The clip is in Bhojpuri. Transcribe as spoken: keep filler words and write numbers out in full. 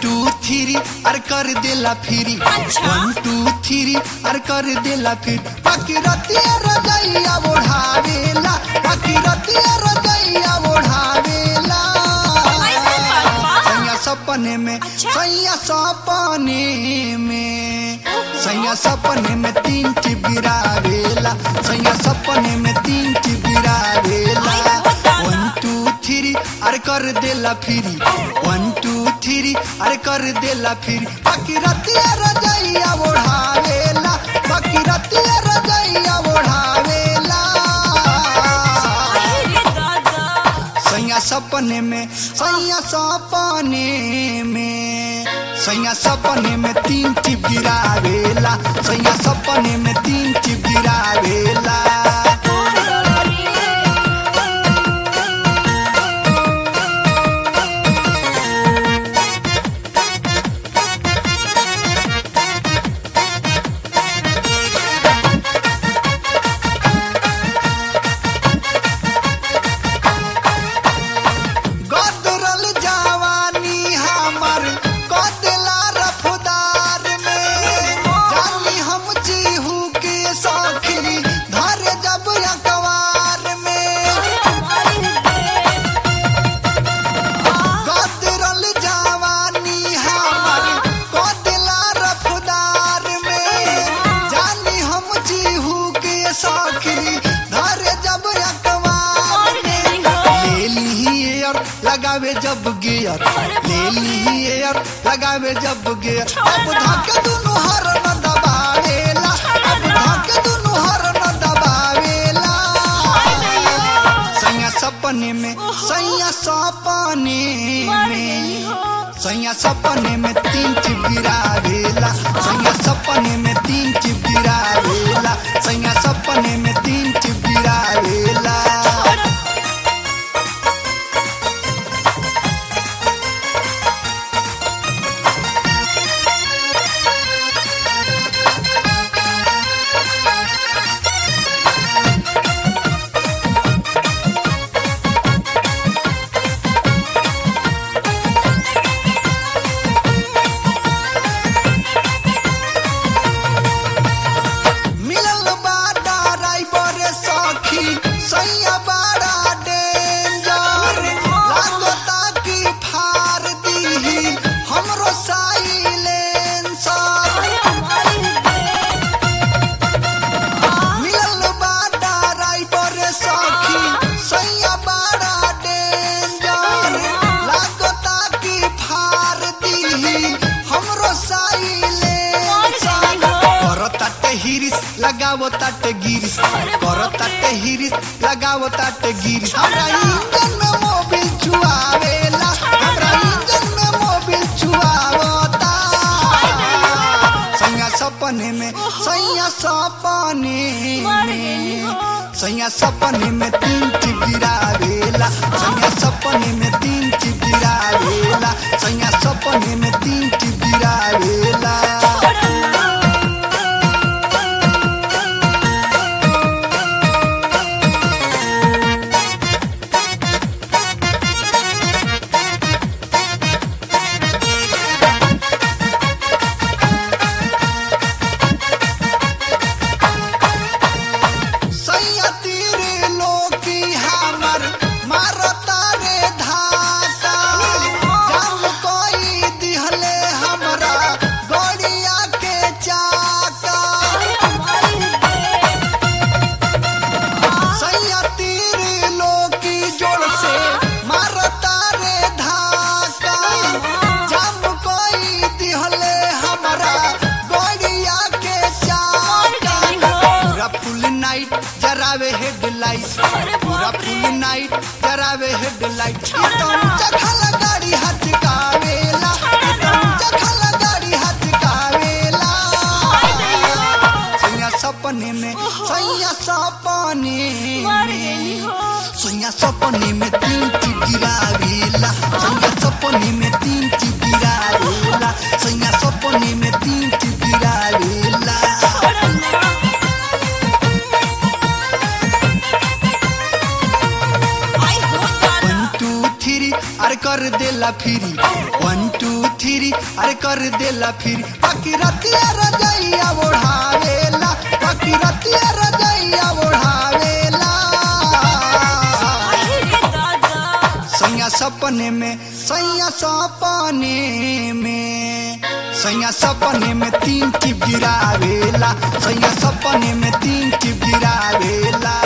टू थ्री अर कर देला फिरी वन टू थ्री अर कर देला फिर बाकी रतिया रजैया ओढ़ावेला बाकी रतिया रजैया ओढ़ावेला सैया सपने में सैया सपने में सैया सपने में तीन टिप गिरावेला सैया सपने में तीन टिप गिरावेला वन टू थ्री अरे कर देला फिरी वन टू थ्री अरे कर देला फिरी बाकी रतिया रजैया ओढ़ावेला बाकी रतिया रजैया ओढ़ावेला सैया सपने में सैया सपने में सैया सपने में तीन टिप गिरावेला सैया सपने में तीन टिप गिरावेला लगावे जब गियर ले ली एयर लगावे जब गियर अब धक्के दोनों हर न दबावेला अब धक्के दोनों हर न दबावेला सैया सपने में सैया सपने में सैया सपने में तीन टिप गिरावेला सैया सपने में तीन टिप गिरावेला सैया सपने में तीन टिप गिरावेला लगावो ताटे गिरिस करो ताटे हिरिस लगावो ताटे गिरिस हमरा इंजन में मोबिल छुआवेला हमरा इंजन में मोबिल छुआवता सैया सपने में सैया सपने में सैया सपने में तीन टिप गिरावेला सैया सपने में तीन टिप गिरावेला सैया सपने में तीन टिप गिरावेला जरावे हेडलाइट पूरा फुल नाइट जरावे हेडलाइट एकदम चखला गाड़ी हटकावेला एकदम चखला गाड़ी हटकावेला सैया सपने में सैया सपने में सैया सपने में तीन टिप गिरावेला सैया सपने में तीन टिप गिरावेला सैया सपने में तीन टिप गिरावेला अरे कर देला फिरी वन टू थ्री अरे कर देला फिरी बाकी रतिया रजैया ओढ़ावेला बाकी रतिया रजैया ओढ़ावेला सैया सपने में सैया सपने में सैया सपने में तीन टिप गिरावेला सैया सपने में तीन टिप गिरावेला।